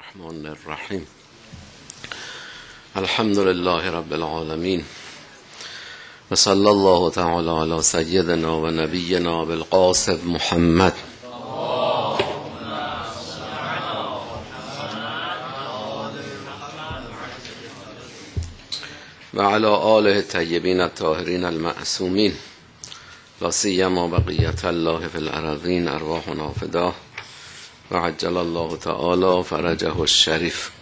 الرحمن الرحیم. الحمد لله رب العالمین و صلی الله تعالی علی سیدنا و نبینا بالقاسم محمد و علی آله الطیبین الطاهرین المعصومین لا سیما بقیة الله فی الارضین ارواحنا فداه و عجل الله تعالی فرجه الشریف.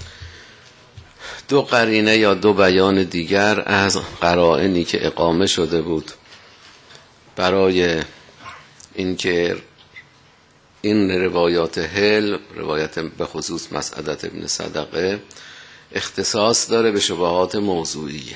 دو قرینه یا دو بیان دیگر از قرائنی که اقامه شده بود برای اینکه این روایات حل، روایت به خصوص مسعدة ابن صدقه، اختصاص داره به شبهات موضوعیه.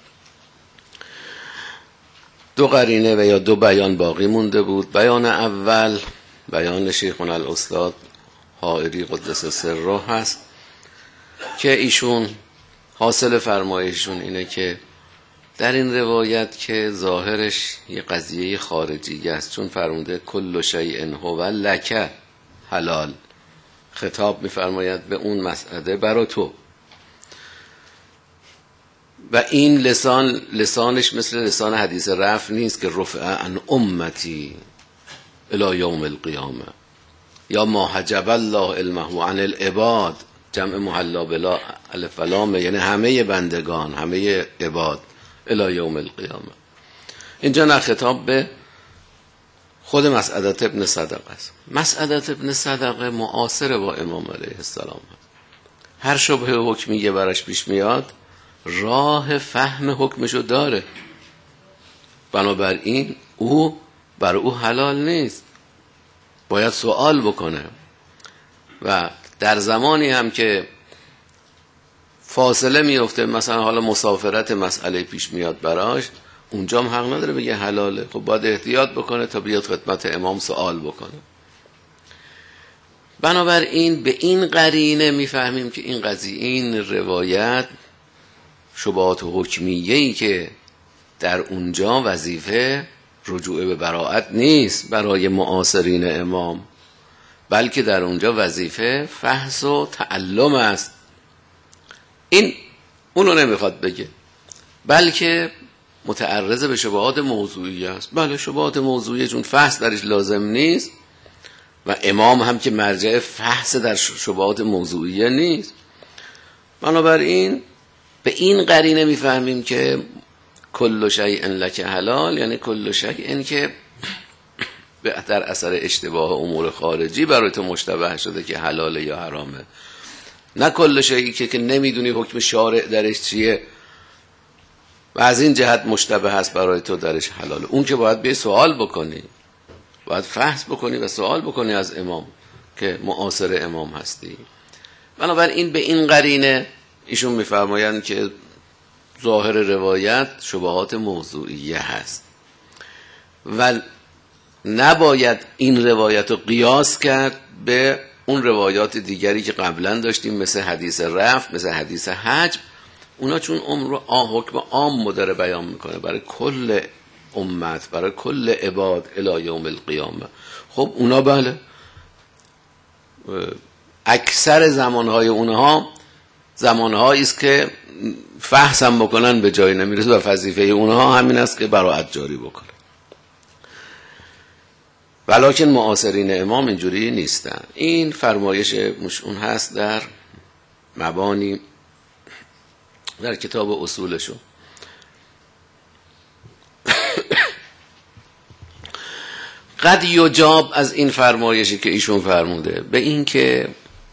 دو قرینه و یا دو بیان باقی مونده بود. بیان اول بیان شیخنا الاستاد حائری قدس سره هست که ایشون حاصل فرمایششون اینه که در این روایت که ظاهرش یه قضیه خارجی است، چون فرموده کل شیء هو لک حلال، خطاب میفرماید به اون مسعده برا تو، و این لسانش مثل لسان حدیث رفع نیست که رفع عن امتی الی یوم القیامه یا ما حجب الله علمه عن العباد، جمع محلا بلا الف و لام، یعنی همه بندگان، همه عباد، الی یوم القیامه. اینجا نه خطاب به خود مسعدة ابن صدقه است. مسعدة ابن صدقه معاصر با امام علیه السلام هست. هر شبه حکمیه براش پیش میاد راه فهم حکمشو داره، بنابراین برای او حلال نیست، باید سوال بکنه. و در زمانی هم که فاصله میفته، مثلا حالا مسافرت مسئله پیش میاد براش، اونجا هم حق نداره بگه حلاله، خب باید احتیاط بکنه تا بیاد خدمت امام سوال بکنه. بنابراین به این قرینه میفهمیم که این قضیه، این روایت شبهات حکمیه‌ای که در اونجا وظیفه رجوع به براءت نیست برای معاصرین امام، بلکه در اونجا وظیفه فحص و تعلم است. این اونو نمیخواد بگه، بلکه متعرض به شبهات موضوعی است. بله شبهات موضوعی چون فحص درش لازم نیست و امام هم که مرجع فحص در شبهات موضوعی نیست، بنابراین به این قرینه میفهمیم که کل شیء لک حلال، یعنی کل شیء که در اثر اشتباه امور خارجی برای تو مشتبه شده که حلاله یا حرامه، نه کل شیئی که نمیدونی حکم شارع درش چیه و از این جهت مشتبه هست برای تو درش حلاله. اون که باید به سوال بکنی، باید فحص بکنی و سوال بکنی از امام که معاصر امام هستی. بنابراین به این قرینه ایشون میفرمایند که ظاهر روایت شبهات موضوعیه هست و نباید این روایت رو قیاس کرد به اون روایات دیگری که قبلا داشتیم، مثل حدیث رفع، مثل حدیث حجب. اونا چون حکم عام داره بیان میکنه برای کل امت، برای کل عباد الی یوم القیامه، خب اونا بله اکثر زمانهای اونها زمانهایی است که فحص هم بکنن به جای نمیرسه و وظیفه اونها همین است که براءت جاری بکنه. ولکن معاصرین امام اینجوری نیستن. این فرمایش اون هست در مبانی در کتاب اصولشون. قد یجاب از این فرمایشی که ایشون فرموده به این که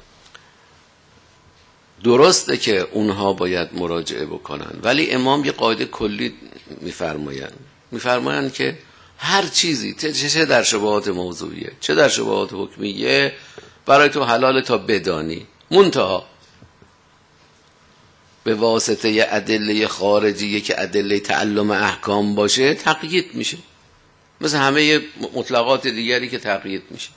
درسته که اونها باید مراجعه بکنن، ولی امام یه قاعده کلی میفرمایند که هر چیزی چه در شبهات موضوعیه چه در شبهات حکمیه برای تو حلال تا بدانی، منتها به واسطه ادله خارجیه که ادله تعلم احکام باشه تقیید میشه، مثل همه مطلقات دیگری که تقیید میشه.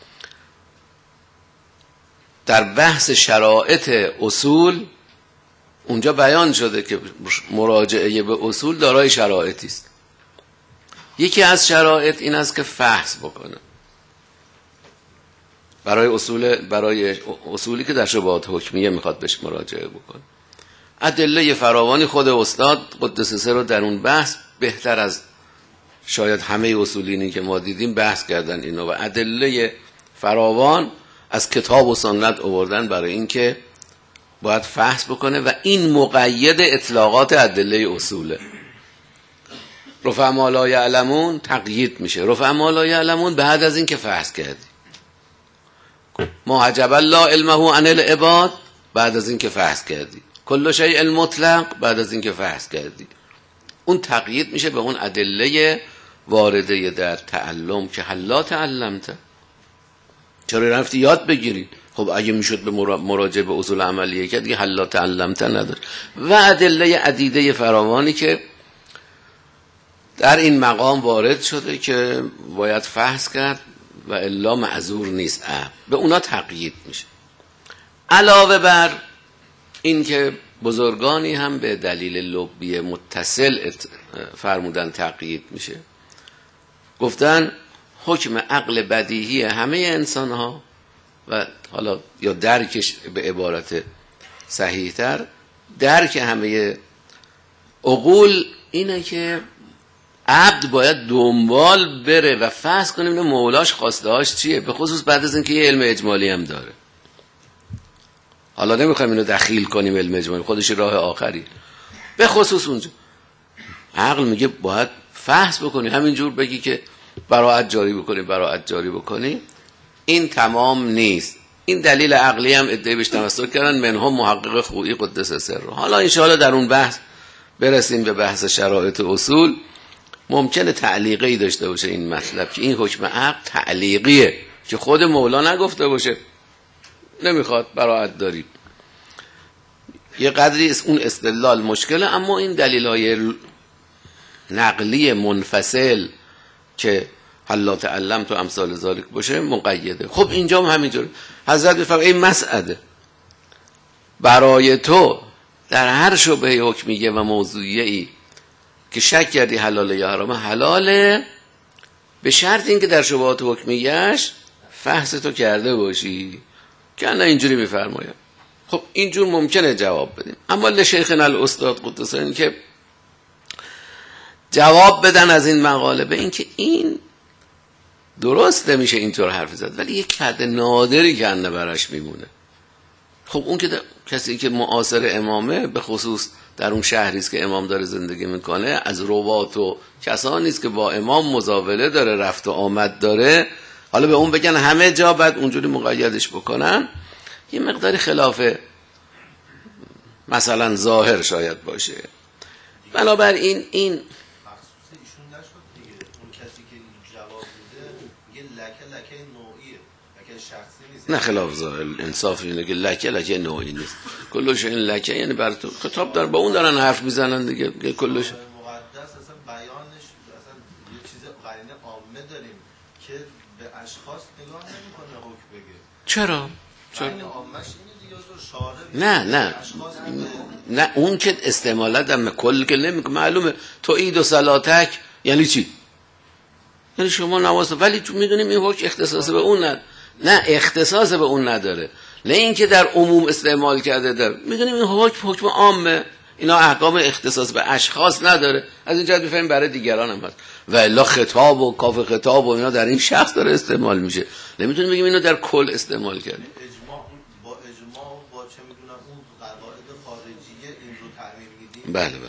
در بحث شرائط اصول اونجا بیان شده که مراجعه به اصول دارای شرائطی است. یکی از شرایط این است که فحص بکنه، برای اصولی که در شبهات حکمیه میخواد بهش مراجعه بکن. ادله فراوانی خود استاد قدس سر رو در اون بحث بهتر از شاید همه اصولینی که ما دیدیم بحث کردن اینو، و ادله فراوان از کتاب و سنت آوردن برای اینکه باید فحص بکنه و این مقید اطلاقات ادله اصوله. رفع ما لا یعلمون تقیید میشه، رفع ما لا یعلمون بعد از این که فحص کردی. ما عجب لا علمه عن العباد بعد از این که فحص کردی. کل شیء المطلق بعد از این که فحص کردی. اون تقیید میشه به اون ادله وارده در تعلم که حلا تعلمت. چرا رفتی یاد بگیری؟ خب اگه میشد به مراجعه به اصول عملیه که دیگه حلا تعلمت نداره. و ادله عدیده فراوانی که در این مقام وارد شده که باید فحص کرد و الا معذور نیست، به اونا تقیید میشه. علاوه بر این که بزرگانی هم به دلیل لبی متصل فرمودن تقیید میشه، گفتن حکم عقل بدیهی همه انسان ها و حالا یا درکش به عبارت صحیح تر درک همه عقول اینه که عبد باید دنبال بره و فحص کنه اینه مولاش خواسته هاش چیه، به خصوص بعد از اینکه یه علم اجمالی هم داره. حالا نمیخوایم اینو دخیل کنیم علم اجمالی، خودش راه آخری. به خصوص اونجا عقل میگه باید فحص بکنی، همینجور بگی که براءت جاری بکنی این تمام نیست. این دلیل عقلی هم ادعای بهش تمسک کردن، منهم محقق خویی قدس سره. حالا انشاءالله در اون بحث برسیم به بحث شرایط اصول. ممکنه تعلیقی داشته باشه این مطلب که این حکم عقل تعلیقیه که خود مولا نگفته باشه، نمیخواد براءت داری. یه قدری اون استدلال مشکله، اما این دلیل‌های نقلی منفصل که حلا تعلم تو امثال ذالک باشه مقیده. خب اینجا هم همینجوره. حضرت بفرمایند این مسعده برای تو در هر شبهه حکمیه و موضوعیه‌ای که شک کردی حلاله یا حرامه، حلاله به شرط اینکه در شبهات حکمیه‌اش فحص تو کرده باشی که نه اینجوری میفرماید. خب اینجور ممکنه جواب بدیم، اما لشیخنا الاستاد قدس این که جواب بدن از این مقاله به این که این درست نمیشه اینطور حرف زد، ولی یک حد نادری که انده برش میمونه. خب اون که کسی که معاصر امامه، به خصوص در اون شهریست که امام داره زندگی میکنه، از روات و کسانی است که با امام مزاوله داره، رفت و آمد داره، حالا به اون بگن همه جا بعد اونجوری مقیدش بکنن، یه مقداری خلاف مثلا ظاهر شاید باشه. بنابراین این نه خلاف ظاهر، انصاف اینه که لکه نوعی نیست. کلش این لکه یعنی بر تو خطاب دارن، با اون دارن حرف میزنن دیگه. کلش مقدس اصلا بیانش اصلا یه چیز قرینه عامه داریم که به اشخاص نگاه نمیکنه حکم بگه. چرا؟ قرینه عامش اینه دیگه، شارع نه اون که استعمالات هم کل که نمیگه معلومه. تو عید و صلاتک یعنی چی؟ یعنی شما نماز، ولی تو میدونیم این حکم اختصاص به اون نه اختصاص به اون نداره، نه اینکه در عموم استعمال کرده داره. میدونیم این حکم عامه، اینا احکام اختصاص به اشخاص نداره. از این جهت بفهمیم برای دیگران هم هست، و الا خطاب و کاف خطاب و اینا در این شخص داره استعمال میشه. نمیتونیم بگیم اینو در کل استعمال کرده. اجماع با چه میدونم اون قواعد خارجیه این رو تعمیم میدیم.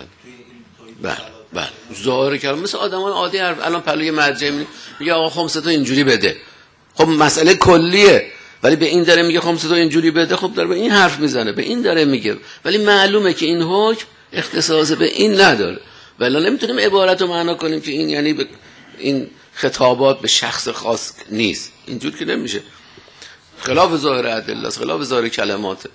بله ظاهر کردم مثل آدمان عادی الان پلوی مرجع میگه آقا خمسه تو اینجوری بده. خب مسئله کلیه، ولی به این داره میگه خمسه تو اینجوری بده. خب داره به این حرف میزنه، به این داره میگه، ولی معلومه که این حکم اختصاص به این نداره. ولی نمیتونیم عبارت رو معنا کنیم که این یعنی این خطابات به شخص خاص نیست. اینجور که نمیشه، خلاف ظاهر ادله است، خلاف ظاهر کلمات.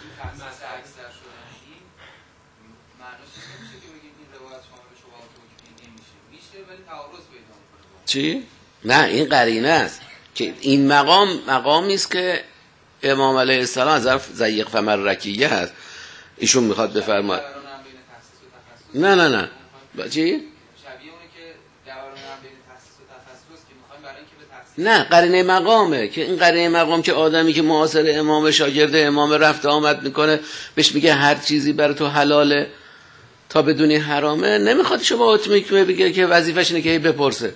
چی؟ نه این قرینه است که این مقامی است که امام علیه السلام از ظرف ضیق فمرکیه هست، ایشون میخواد بفرماید. نه چی؟ نه قرینه مقامه که این قرینه مقام که آدمی که معاصر امام شاگرد امام رفت آمد میکنه بهش میگه هر چیزی برای تو حلاله تا بدونی حرامه، نمیخواد شبهات میکنه بگه که وظیفش اینه که بپرسه.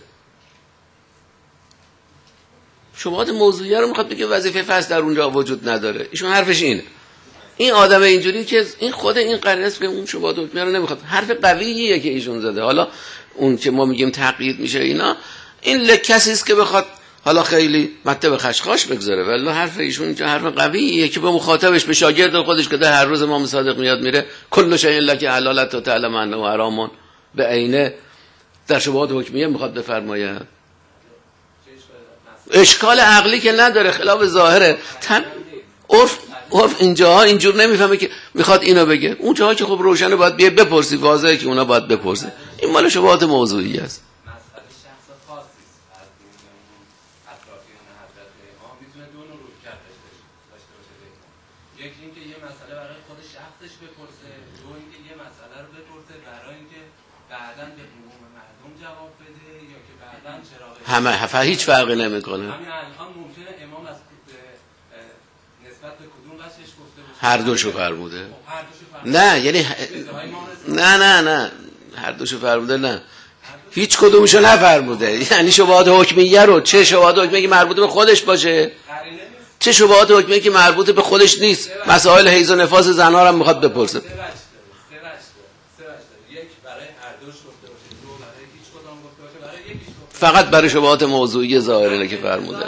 شبهات موضوعیه رو میخواد بگه وظیفه فصل در اونجا وجود نداره. ایشون حرفش اینه. این آدم اینجوری که این خود این قرینه است که اون شبهات حکمیه رو نمیخواد. حرف قویه که ایشون زده. حالا اون که ما میگیم تقیید میشه اینا، این کسی است که بخواد حالا خیلی مطلب خشخاش بگذاره، ولی حرف ایشون اینجا حرف قویه که به مخاطبش، به شاگرد خودش که هر روز امام صادق میاد میره کل شیء لک حلالت و تعلم انه حرام به عینه در شبهات حکمیه میخواد بفرماید. اشکال عقلی که نداره، خلاف ظاهره. عرف اینجاها اینجور نمیفهمه که میخواد اینو بگه. اون جاها که خب روشنه باید بیای بپرسی، واضحه که اونا باید بپرسی. این مال شبهات موضوعی است. همه هیچ فرقی نمیکنه. همین الان ممکنه امام از نسبت به کدوم قصدش گفته باشه؟ هر دوشو فرموده. نه یعنی نه هر دوشو فرموده، نه هیچ کدومشو نفرموده. یعنی شبهات حکمیه رو، چه شبهات حکمیه که مربوط به خودش باشه، چه شبهات حکمیه که مربوط به خودش نیست. مسائل حیض و نفاس زنها رو میخواد بپرسه. فقط برای شبهات موضوعی ظاهره که فرموده.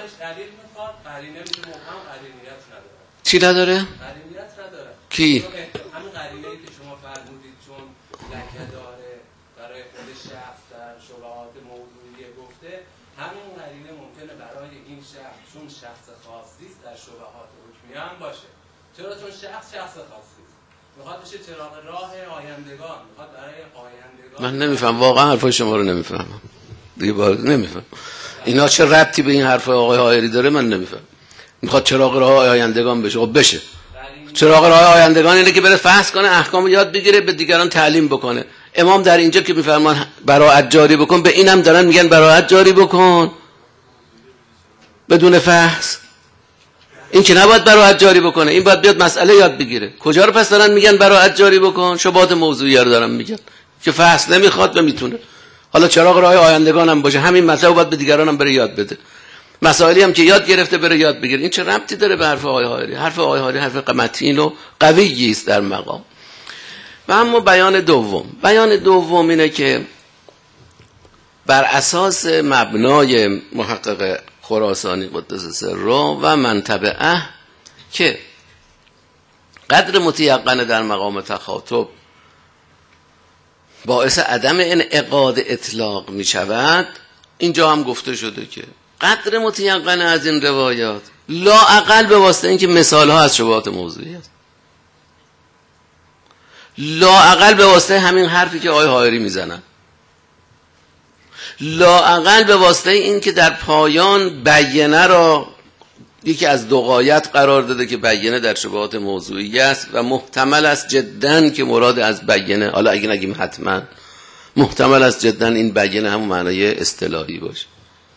چی نداره؟ قرینیت نداره. کی؟ همین قرینه‌ای که شما فرمودید چون لکه داره برای خود شخص در شبهات موضوعی گفته، همین قرینه ممکنه برای این شخص چون شخص خاصی است در شبهات حکمیه هم باشه. چرا؟ چون شخص خاصی است. میخواد بشه چراغ راه آیندگان، میخواد برای آیندگان. من نمیفهم، واقعا حرفای شما رو نمیفهمم. دیگه باز نمیفهم اینا چه ربطی به این حرف آقای حائری داره. من نمیفهم. میخواد چراغ راه آیندگان بشه. خب بشه. چراغ راه آیندگان اینه که بره فحص کنه، احکام یاد بگیره، به دیگران تعلیم بکنه. امام در اینجا که میفرمان براءت جاری بکن، به اینم دارن میگن براءت جاری بکن بدون فحص. این که نباید براءت جاری بکنه، این باید بیاد مسئله یاد بگیره. کجا رو پس دارن میگن براءت جاری بکن؟ شبهات موضوعی رو دارن میگن که فحص نمیخواد و میتونه. حالا چراغ راه آیندگان هم باشه، همین مطلب باید به دیگران هم بره یاد بده. مسائلی هم که یاد گرفته بره یاد بگیره. این چه ربطی داره به حرف آقای حائری؟ حرف آقای حائری حرف متین و قویی است در مقام. و اما بیان دوم اینه که بر اساس مبنای محقق خراسانی قدس سره و من تبعه که قدر متیقن در مقام تخاطب باعث عدم انعقاد اطلاق می شود، اینجا هم گفته شده که قدر متیقن از این روایات لا اقل به واسطه اینکه مثال ها از شبهات موضوعی است، لا اقل به واسطه همین حرفی که آقای حائری میزنن، لا اقل به واسطه این که در پایان بیانه را یکی از دو غایت قرار داده که بیانه در شبهات موضوعی است و محتمل است جداً که مراد از بیانه، حالا اگه نگیم حتما، محتمل است جداً این بیانه هم معنای اصطلاحی باشه.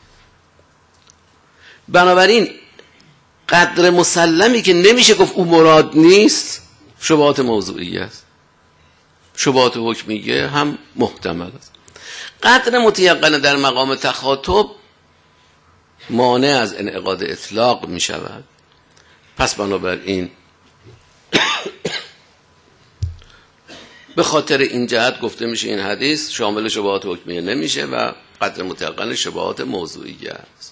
بنابراین قدر مسلمی که نمیشه گفت او مراد نیست شبهات موضوعی است، شبهات حکمیه هم محتمل است. قدر متیقن در مقام تخاطب مانع از انعقاد اطلاق می شود. پس بنابراین به خاطر این جهت گفته میشه این حدیث شامل شبهات حکمیه نمیشه و قدر متیقن شبهات موضوعیه است.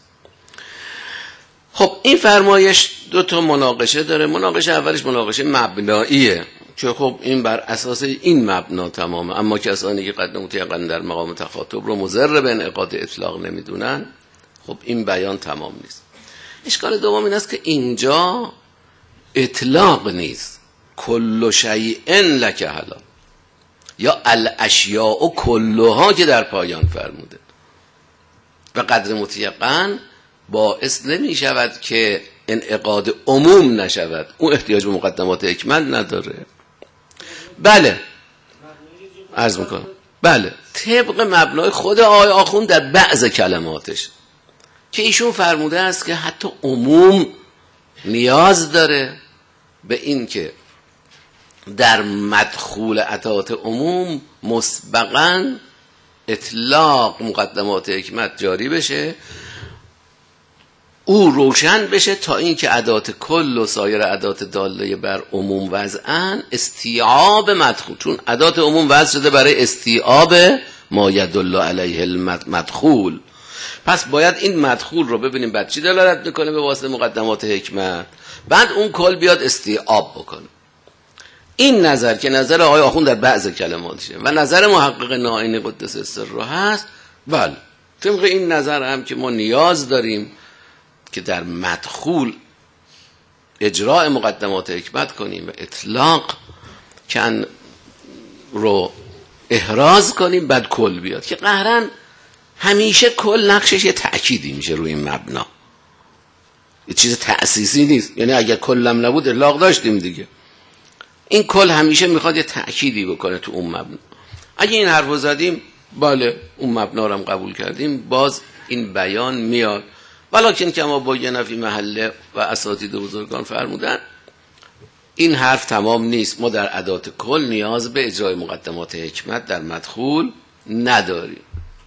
خب این فرمایش دو تا مناقشه داره. مناقشه اولش مناقشه مبناییه که خب این بر اساس این مبنا تمامه، اما کسانی که قدر متیقن در مقام تخاطب رو مضر به انعقاد اطلاق نمیدونن، خب این بیان تمام نیست. اشکال دوم این است که اینجا اطلاق نیست، کل شیء لک حلال یا الاشیاء کلها که در پایان فرموده و قدر متیقن باعث نمی شود که انعقاد عموم نشود. اون احتیاج به مقدمات حکمت نداره. بله عرض میکنم، بله طبق مبنای خود آقای آخوند در بعض کلماتش که ایشون فرموده است که حتی عموم نیاز داره به این که در مدخول ادات عموم مسبقاً اطلاق مقدمات حکمت جاری بشه، او روشن بشه تا اینکه ادات کل و سایر ادات داله بر عموم وضعن استیعاب مدخول، چون ادات عموم وضع شده برای استیعاب ما یدل علیه المدخول. پس باید این مدخول رو ببینیم بعد چی دلالت میکنه به واسطه مقدمات حکمت، بعد اون کل بیاد استیعاب بکنه. این نظر که نظر آقای آخوند در بعض کلماتشه و نظر محقق نائینی قدس سره هست، بله طبق این نظر هم که ما نیاز داریم که در مدخول اجراء مقدمات حکمت کنیم و اطلاق کن رو احراز کنیم، بعد کل بیاد که قهرن همیشه کل نقشش یه تأکیدی میشه روی این مبنا، یه چیز تأسیسی نیست. یعنی اگر کلم نبود اطلاق داشتیم دیگه، این کل همیشه میخواد یه تأکیدی بکنه تو اون مبنا. اگه این حرفو زدیم بله اون مبنا رو هم قبول کردیم، باز این بیان میاد. ولکن کما بین فی محله و اساتید بزرگان فرمودن این حرف تمام نیست، ما در ادات کل نیاز به اجرای مقدمات حکمت در مدخول نداریم،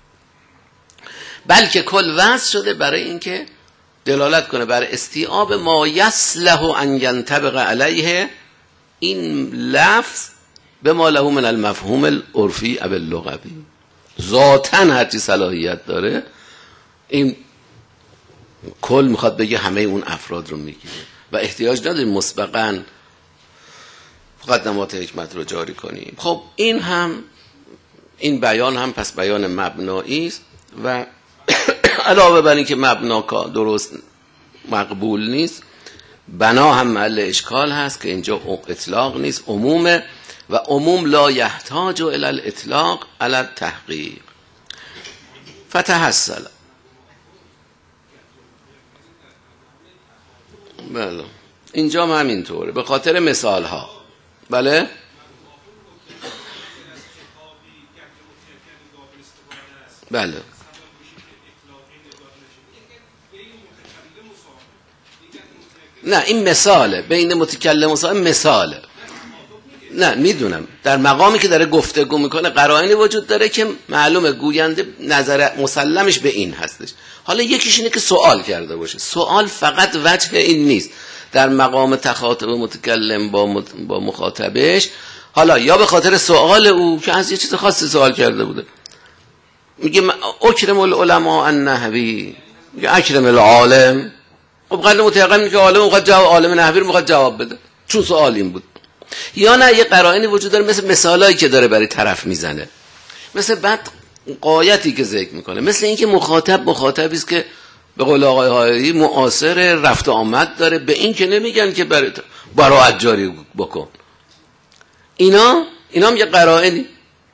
بلکه کل وضع شده برای اینکه دلالت کنه بر استیعاب ما یصلح ان ینطبق علیه این لفظ به ما له من المفهوم العرفی او اللغوی. ذاتاً هرچی صلاحیت داره این کل میخواد بگه همه اون افراد رو میگیره و احتیاج نداریم مسبقاً مقدمات حکمت رو جاری کنیم. خب این بیان هم پس بیان مبنایی است و علاوه بر این که مبنا درست مقبول نیست، بنا هم محل اشکال هست که اینجا اطلاق نیست، عمومه و عموم لا یحتاج الی الاطلاق علی التحقیق. فتحصل بله اینجا هم همینطوره به خاطر مثال ها. بله بله نه این مثاله بین متکلم و صاحب مثاله. نه میدونم در مقامی که داره گفتگو میکنه قرائنی وجود داره که معلومه گوینده نظر مسلمش به این هستش. حالا یکیش اینه که سوال کرده باشه، سوال فقط وجه این نیست در مقام تخاطب متکلم با مخاطبش، حالا یا به خاطر سوال او که از یه چیز خاصی سوال کرده بوده، میگه اکرم العلماء النحوی، میگه اکرم العالم. خب قلب متیقن که عالم میخواد جواب، عالم نحوی میخواد جواب بده چون سوال این بود. یا نه یه قرائنی وجود داره مثل مثالایی که داره برای طرف میزنه، مثل بعد قایتی که ذکر میکنه، مثل اینکه مخاطبی است که به قول آقای هایری معاصر رفت و آمد داره، به این که نمیگن که براءت جاری بکن. اینا هم یه قرائنی.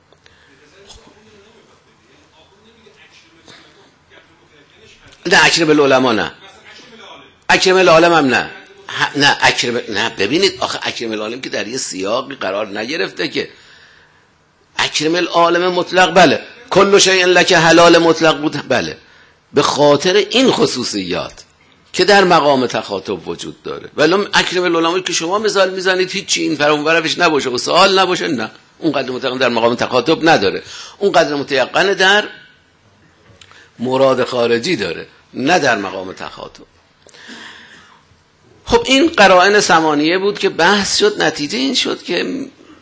نه اکرم العلماء نه، اکرم العالم هم نه اکرم نه. ببینید آخه اکرم العالم که در یه سیاقی قرار نگرفته که اکرم العالم مطلق بله، کل شیء لک حلال مطلق بود بله، به خاطر این خصوصیات که در مقام تخاطب وجود داره. ولی اکرم العلماء که شما مثال میزنید هیچی این فرامورفش نباشه و سوال نباشه، نه اون قدر متیقن در مقام تخاطب نداره، اون قدر متیقن در مراد خارجی داره نه در مقام تخاطب. خب این قرائن ثمانیه بود که بحث شد، نتیجه این شد که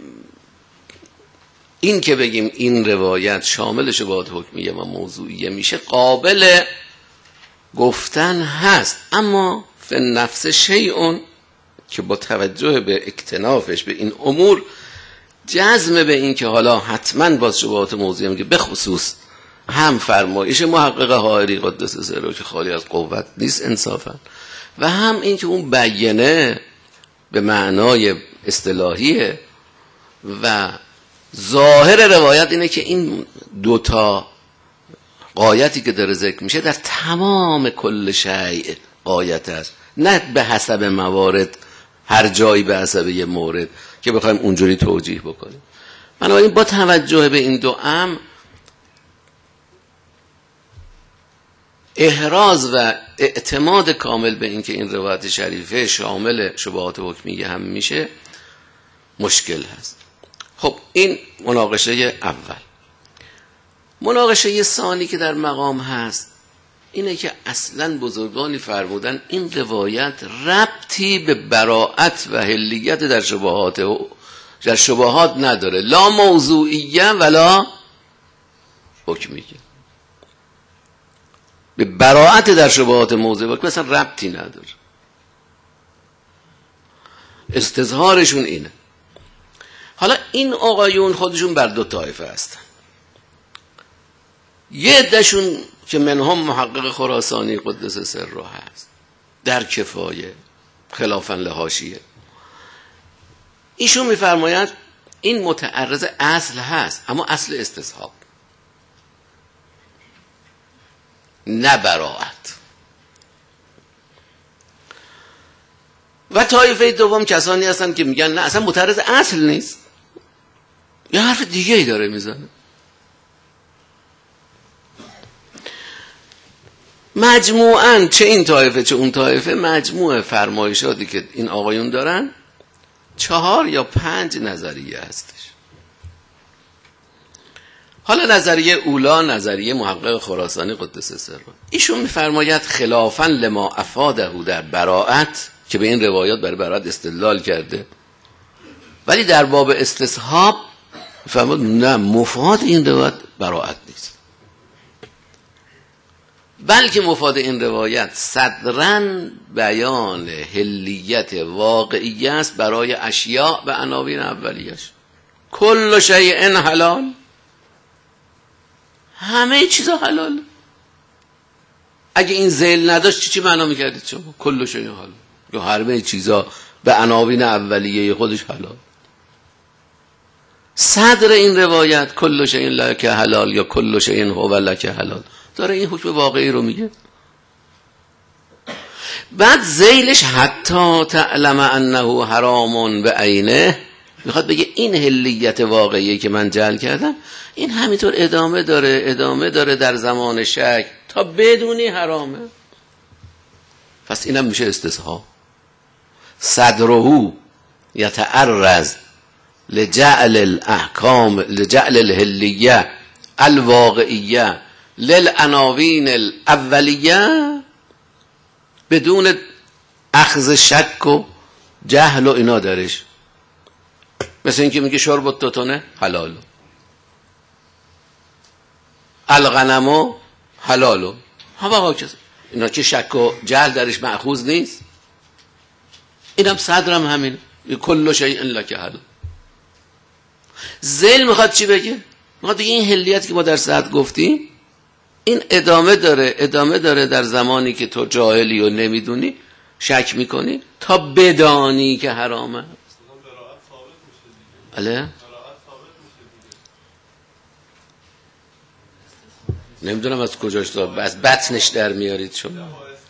این که بگیم این روایت شامل شبهات حکمیه و موضوعیه میشه قابل گفتن هست، اما فی النفس شیء که با توجه به اکتنافش به این امور جزم به این که حالا حتما باز شبهات موضوعیه میگه، به خصوص هم فرمایش محقق حائری قدس سره که خالی از قوت نیست انصافا، و هم این که اون بیانه به معنای اصطلاحیه و ظاهر روایت اینه که این دوتا قایتی که داره ذکر میشه در تمام کل شیء قایت است، نه به حسب موارد هر جایی به حسب یه مورد که بخوایم اونجوری توجیه بکنیم. بنابراین با توجه به این دو امر احراز و اعتماد کامل به اینکه این روایت شریفه شامل شبهات حکمیه هم میشه مشکل هست. خب این مناقشه اول. مناقشه ثانی که در مقام هست اینه که اصلا بزرگانی فرمودن این روایت ربطی به براءت و حلیت در شبهات نداره، لا موضوعیه ولا حکمیه. به براءت در شبهات موضوعی مثلا ربطی نداره. استظهارشون اینه. حالا این آقایون خودشون بر دو طایفه هستن. یه عده‌شون که منهم محقق خراسانی قدس سره هست در کفایه خلافاً لحاشیه، ایشون میفرماید این متعرض اصل هست اما اصل استصحاب نه براءت. و طایفه دوم کسانی هستن که میگن نه اصلا متعرض اصل نیست، یه حرف دیگه ای داره میزنه. مجموعاً چه این طایفه چه اون طایفه مجموع فرمایشاتی که این آقایون دارن 4 یا 5 نظریه هستش. حالا نظریه اولا نظریه محقق خراسانی قدس سره، ایشون میفرماید خلافاً لما افاده در براءت که به این روایات برای براءت استدلال کرده، ولی در باب استصحاب فرمود نه مفاد این روایت براءت نیست، بلکه مفاد این روایت صدراً بیان حلیت واقعی است برای اشیاء به عناوین اولیش. کل شیء حلال، همه چیزا حلال. اگه این ذیل نداشت چی معنا میکردید شما؟ کل شیء حلال یا همه چیزا به عناوین اولیه خودش حلال. صدر این روایت کل شیء لک حلال یا کل شیء هو لک حلال داره این حکم واقعی رو میگه. بعد ذیلش حتی تعلم انه حرام به عینه، میخواد بگه این حلیت واقعی که من جعل کردم این همینطور ادامه داره در زمان شک تا بدونی حرامه. پس اینم میشه استصحاب. صدره یتعرض لجعل الاحکام لجعل الحلیه الواقعیه للعناوین الاولیه بدون اخذ شک و جهل و اینا درش. مثل اینکه میگه شرب التوتنه حلال، الغنم حلال، اینا که شک و جهل درش مأخوذ نیست. اینم صدرم همین کل شیء لک حلال. ذیل میخواد چی بگه؟ میخواد بگه این حلیت که ما در صدر گفتیم این ادامه داره در زمانی که تو جاهلی و نمیدونی شک میکنی تا بدانی که حرامه. بله نمیدونم از کجاش دار از بطنش در میارید شما.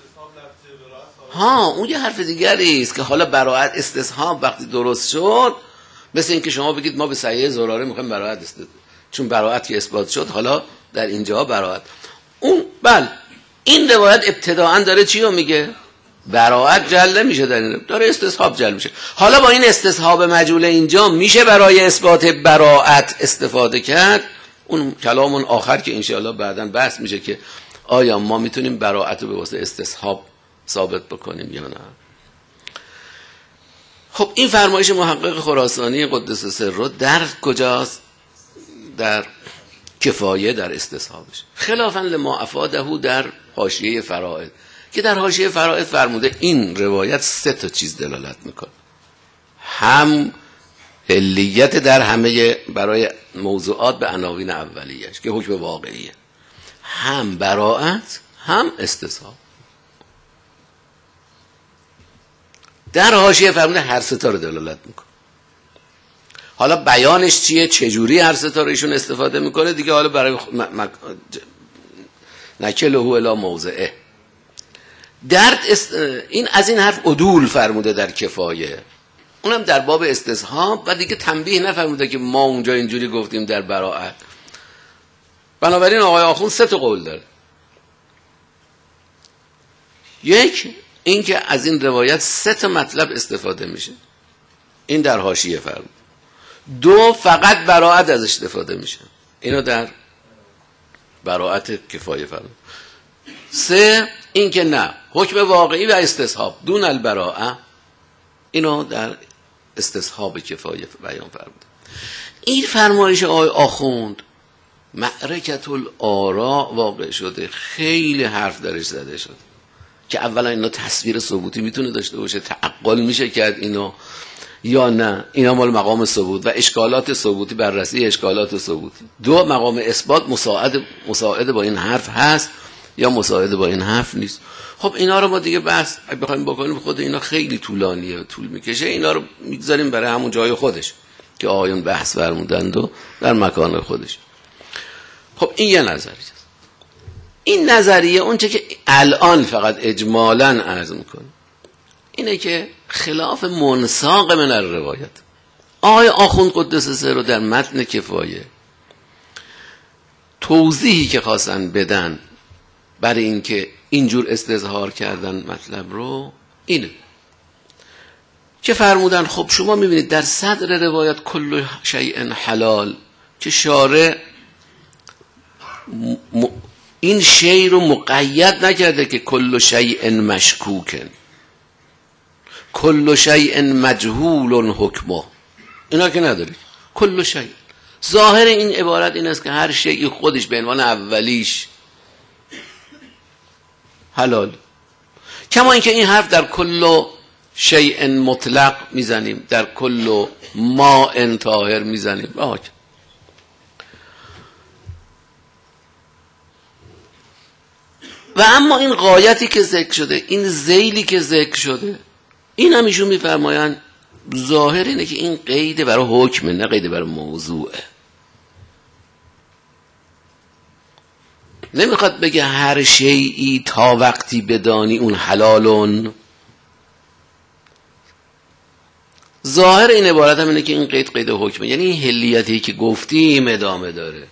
اون یه حرف دیگری است که حالا براءت استصحاب وقتی درست شد مثل این که شما بگید ما به صحیح زراره میخوایم براءت استدلال، چون براءت که اثبات شد حالا در اینجا براءت اون این روایت ابتداءً داره چی رو میگه؟ براءت جل میشه، در این داره استصحاب جل میشه. حالا با این استصحاب مجهول اینجا میشه برای اثبات براءت استفاده کرد. اون کلامون آخر که انشاءالله بعداً بحث میشه که آیا ما میتونیم براءت رو به واسطه استصحاب ثابت بکنیم یا نه. خب این فرمایش محقق خراسانی قدس سره در کجاست؟ در کفایه در استصحابش. خلافاً لما افاده در حاشیه فرائض که در حاشیه فرائض فرموده این روایت 3 چیز دلالت میکنه. هم حلیت در همه برای موضوعات به عناوین اولیش که حکم واقعیه، هم براءت هم استصحاب. در حاشیه فرموده هر 3 رو دلالت میکنه. حالا بیانش چیه؟ چجوری هر 3 رو ایشون استفاده میکنه دیگه حالا برای نکله الی موضعه. این از این حرف عدول فرموده در کفایه، اونم در باب استصحاب و دیگه تنبیه نفرموده که ما اونجا اینجوری گفتیم در براءت. بنابراین آقای آخوند 3 قول داره. یک، این که از این روایت 3 مطلب استفاده میشه، این در حاشیه فرمود. 2، فقط براءت ازش استفاده میشه، اینو در براءت کفایه فرمود. 3، این که نه، حکم واقعی و استصحاب دون البراءه، اینو در استصحاب کفایه بیان فرمود. این فرمایش آقای آخوند معرکت الآراء واقع شده، خیلی حرف درش زده شد که اولا اینا تصویر ثبوتی میتونه داشته باشه، تعقل میشه کرد اینو یا نه، اینا مال مقام ثبوت و اشکالات ثبوتی، بررسی اشکالات ثبوتی. 2، مقام اثبات مساعد با این حرف هست یا مساعد با این حرف نیست. خب اینا رو ما دیگه بحث بخوایم بکنیم خود اینا خیلی طولانیه، طول میکشه، اینا رو میگذاریم برای همون جای خودش که آقایون بحث فرمودند و در مکان خودش. خب این یه نظریه. این نظریه اونچه که الان فقط اجمالاً عرض میکنه اینه که خلاف منساق من الروایت. آقای آخوند قدس سره در متن کفایه توضیحی که خواستن بدن برای اینکه اینجور استظهار کردن مطلب رو اینه که فرمودن خب شما میبینید در صدر روایت کل شیء حلال که شارع این شیء رو مقید نکرده که کل شیء مشکوکن، کل شیء مجهول حکمه، اینا که نداری. کل شیء، ظاهر این عبارت این است که هر شیء خودش به عنوان اولیش حلال، کما اینکه این حرف در کل شیء مطلق میزنیم، در کل ماء طاهر میزنیم. و اما این غایتی که ذکر شده، این ذیلی که ذکر شده، این هم ایشون میفرمایند ظاهر اینه که این قید برای حکم نه قید برای موضوعه. نمیخواد بگه هر شیئی تا وقتی بدانی اون حلالون. ظاهر این عبارت هم اینه که این قید حکمه، یعنی این حلیتی که گفتیم ادامه داره.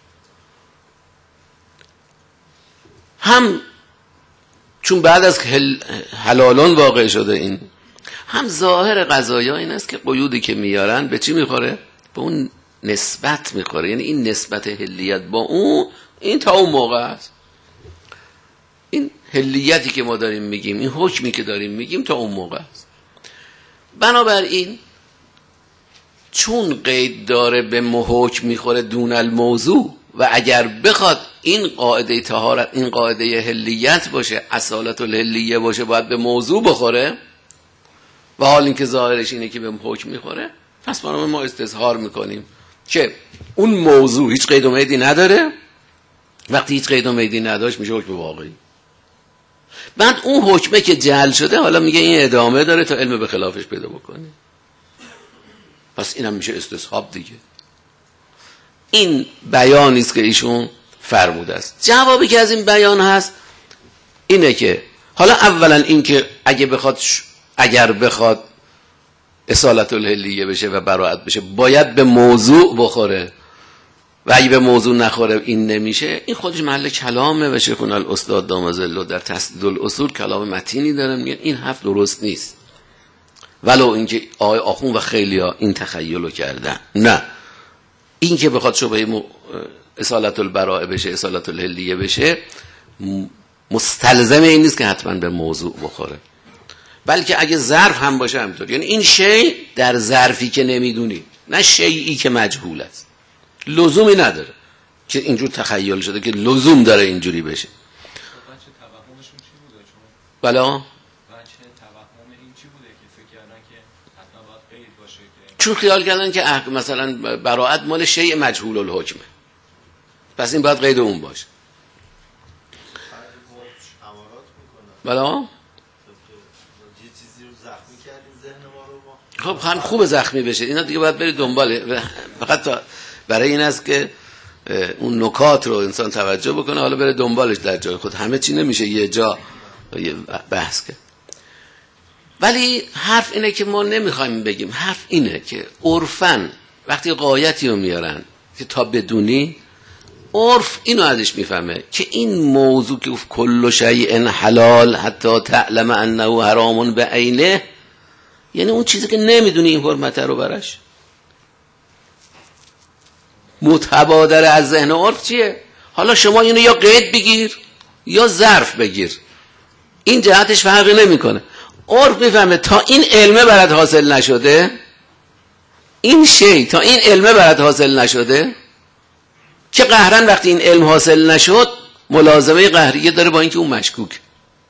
هم چون بعد از حلالون واقع شده این، هم ظاهر قضایا این است که قیودی که میارن به چی میخوره؟ به اون نسبت میخوره، یعنی این نسبت حلیت با اون، این تا اون موقع است. این حلیتی که ما داریم میگیم، این حکمی که داریم میگیم تا اون موقع است. بنابراین چون قید داره به حکم میخوره دون الموضوع، و اگر بخواد این قاعده طهارت، این قاعده حلیت باشه، اصالت الحلیه باشه، باید به موضوع بخوره، و حال این که ظاهرش اینه که به حکم میخوره، پس ما استظهار میکنیم که اون موضوع هیچ قید و میدی نداره. وقتی هیچ قید و میدی نداشت میشه حکم واقعی. بعد اون حکمه که جعل شده حالا میگه این ادامه داره تا علم به خلافش پیدا بکنه، پس اینم میشه استصحاب دیگه. این بیانی است که ایشون فرموده است. جوابی که از این بیان هست اینه که حالا اولا این که اگر بخواد اصالت الحلیه بشه و براءت بشه باید به موضوع بخوره، و اگه به موضوع نخوره این نمیشه. این خودش محل کلامه و شیخنا الاستاد دام ظله در تسدید الاصول کلام متینی دارن، میگن این حرف درست نیست، ولو اینکه آقای آخوند و خیلیا این تخیلو کردن. نه، این که بخواد شبهه اصالت البراءه بشه، اصالت الحلیه بشه، مستلزم این نیست که حتما به موضوع بخوره، بلکه اگه ظرف هم باشه همینطور. یعنی این شیء در ظرفی که نمیدونی، نه شیئی که مجهول است. لزومی نداره که اینجور تخیل شده که لزوم داره اینجوری بشه. بلا چون خیال کردن که مثلا براءت مال شیء مجهول الحکمه، پس این باید قید اون باشه. بلا خب هم خوب زخمی بشه، اینا دیگه باید برید دنباله. فقط برای این است که اون نکات رو انسان توجه بکنه، حالا بره دنبالش در جای خود. همه چی نمیشه یه جا بحث کرد. ولی حرف اینه که ما نمیخوایم بگیم، حرف اینه که عرفاً وقتی غایتی رو میارن که تا بدونی، عرف اینو ازش میفهمه که این موضوع که کل شیء حلال حتی تعلم انه حرام بعینه، یعنی اون چیزی که نمیدونی این حرمت رو برش. متبادر از ذهن عرف چیه؟ حالا شما اینو یا قید بگیر یا ظرف بگیر، این جهتش فرقی نمیکنه. عرف میفهمه تا این علمه برات حاصل نشده، این شی تا این علمه برات حاصل نشده، که قهرن وقتی این علم حاصل نشد ملازمه قهریه داره با اینکه اون مشکوک.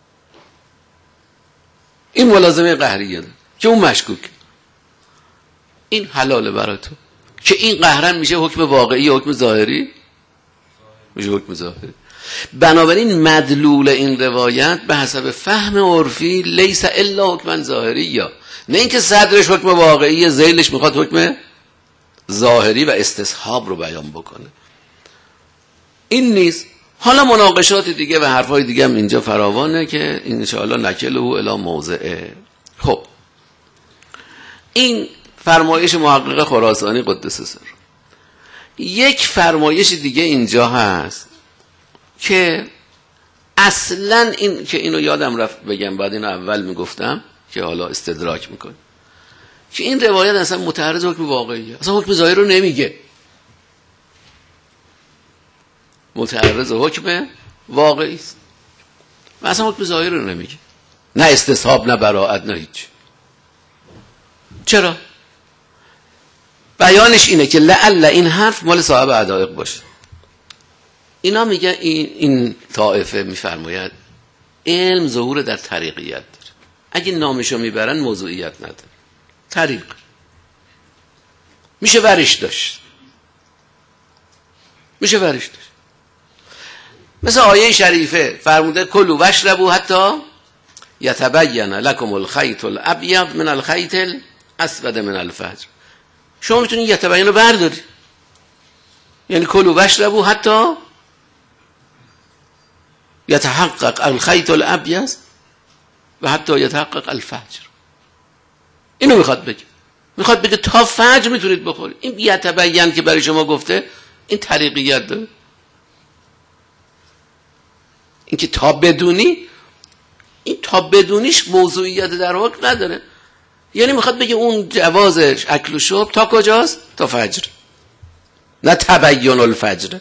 این ملازمه قهریه داره که اون مشکوک. این حلاله برای تو که این قهرن میشه حکم واقعی یا حکم ظاهری؟ میشه حکم ظاهری. بنابراین مدلول این روایت به حسب فهم عرفی لیس الا حکم ظاهری، یا نه اینکه صدرش حکم واقعی، ذیلش میخواد حکم ظاهری و استصحاب رو بیان بکنه. این نیست. حالا مناقشات دیگه و حرفای دیگه هم اینجا فراوانه که انشاءالله نکله الی موضعه. خب این فرمایش محقق خراسانی قدس سر. یک فرمایش دیگه اینجا هست که اصلا این که اینو یادم رفت بگم، بعد اینو اول میگفتم که حالا استدراک میکنه، که این روایت اصلا متعرض حکم واقعیه، اصلا حکم ظاهر رو نمیگه، متعرض حکم واقعی است و اصلا حکم ظاهر رو نمیگه، نه استصحاب نه براءت نه هیچ. چرا؟ بیانش اینه که لعل این حرف مال صاحب حدائق باشه. اینا میگن این طائفه میفرماید علم ظهور در طریقیت داره، اگه نامشو میبرن موضوعیت نداره. طریق میشه ورش داشت، میشه ورش داشت. مثل آیه شریفه فرموده کلوا واشربوا حتی یتبین لکم الخیط الابیض من الخیط الاسود من الفجر. شما میتونید یتبین رو برداری، یعنی کلوا واشربوا حتی یتحقق الخیط الابیض و حتی یتحقق الفجر. اینو میخواد بگه، میخواد بگه تا فجر میتونید بخورید. این یتبین که برای شما گفته این طریقیت داره، این که تا بدونی، این تا بدونیش موضوعیت در حکم نداره. یعنی میخواد بگه اون جوازش اکل و شرب تا کجاست؟ تا فجر، نه تبین الفجر،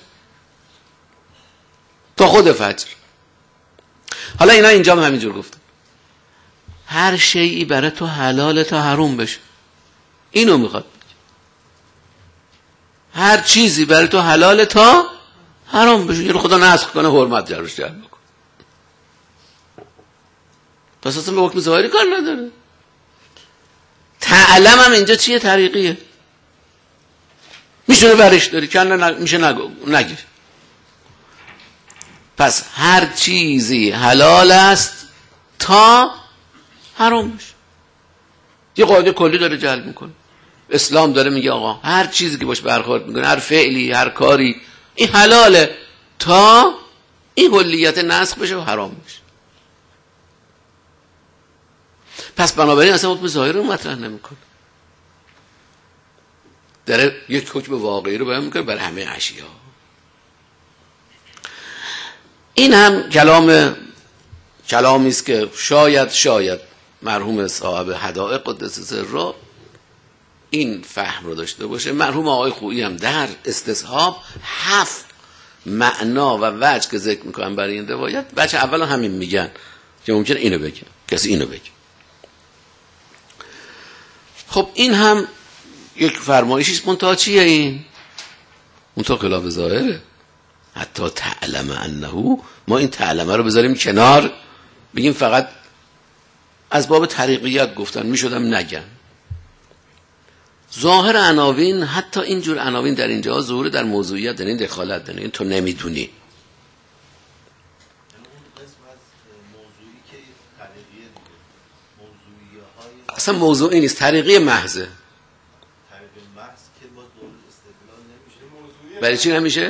تا خود فجر. حالا اینا اینجا هم همینجور گفتن هر شیئی برای تو حلاله تا حرام بشه، اینو میخواد بگه. هر چیزی برای تو حلاله تا حرام بشه، یعنی خدا نسخ کنه حرمت جلوش جلب بکنه. پس اصلا به حکم ظاهری کار نداره. تعلم هم اینجا چیه؟ طریقیه، میشونه برش داری، کنه میشه نگیر. پس هر چیزی حلال است تا حرام بشه. یه قاعده کلی داره جلب میکنه. اسلام داره میگه آقا هر چیزی که باش برخورد میکنه، هر فعلی، هر کاری، این حلاله تا این کلیت نسخ بشه و حرام بشه. پس بنابراین اصلا حکم ظاهری رو مطرح نمیکنه، داره یک حکم واقعی رو بیان میکنه برای همه اشیا. این هم کلامی است که شاید مرحوم صاحب حدائق قدس سره این فهم رو داشته باشه. مرحوم آقای خویی هم در استصحاب 7 معنا و وجه که ذکر میکنن برای این روایت، وجه اول همین میگن که ممکنه اینو بگه، کسی اینو بگه. خب این هم یک فرمایشی منتها چیه؟ این منتها خلاف ظاهره. حتی تعلم انه، ما این تعلمه رو بذاریم کنار، بگیم فقط از باب طریقیت گفتن، میشدم نگن. ظاهر عناوین، حتی اینجور عناوین در اینجا ظهور در موضوعیت داره، این دخالت داره، این تو نمیدونی. اصلا موضوعی نیست، طریقی محضه. برای چی نمیشه؟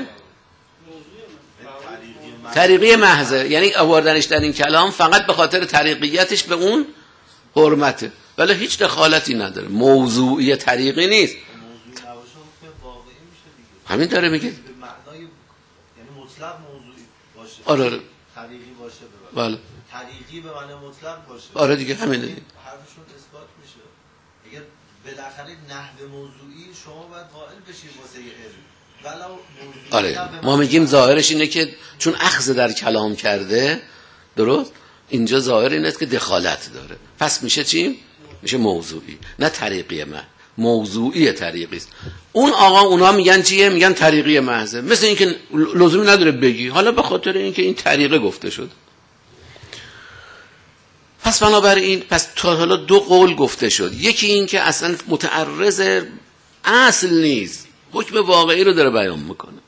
طریقی محضه، یعنی آوردنش در این کلام فقط به خاطر طریقیتش به اون حرمته، ولی هیچ دخالتی نداره، موضوعی طریقی نیست. همین داره میگه. آره طریقی باشه بله طریقی به معنی مطلق باشه. آره دیگه همینه. حرفشون اثبات میشه. اگر بالاخره نحو موضوعی شما باید قائل بشید واسه علم. ولو موضوعی آره ما میگیم ظاهرش اینه که چون اخذ در کلام کرده، درست، اینجا ظاهر اینه که دخالت داره، پس میشه چی؟ میشه موضوعی، نه طریقی محض. موضوعی طریقی است. اون آقا اونا میگن چیه؟ میگن طریقی محضه. مثل اینکه لزومی نداره بگی، حالا به خاطر اینکه این طریقه گفته شد. پس بنابراین پس تا حالا دو قول گفته شد. یکی این که اصلا متعرض اصل نیست، حکم واقعی رو داره بیان میکنه،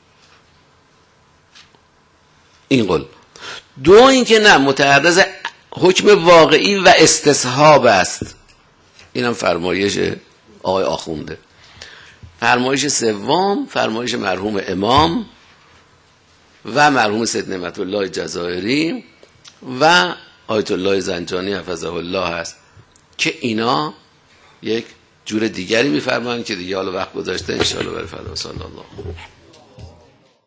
این قول. دو این که نه، متعرض حکم واقعی و استصحاب است، اینم فرمایش آقای آخونده. فرمایش سوم فرمایش مرحوم امام و مرحوم سید نعمت الله جزائری و آیت الله زنجانی حفظه الله هست که اینا یک جور دیگری میفرمایند که دیگه حالا وقت گذاشته ان شاء الله. بر فدا صلی الله.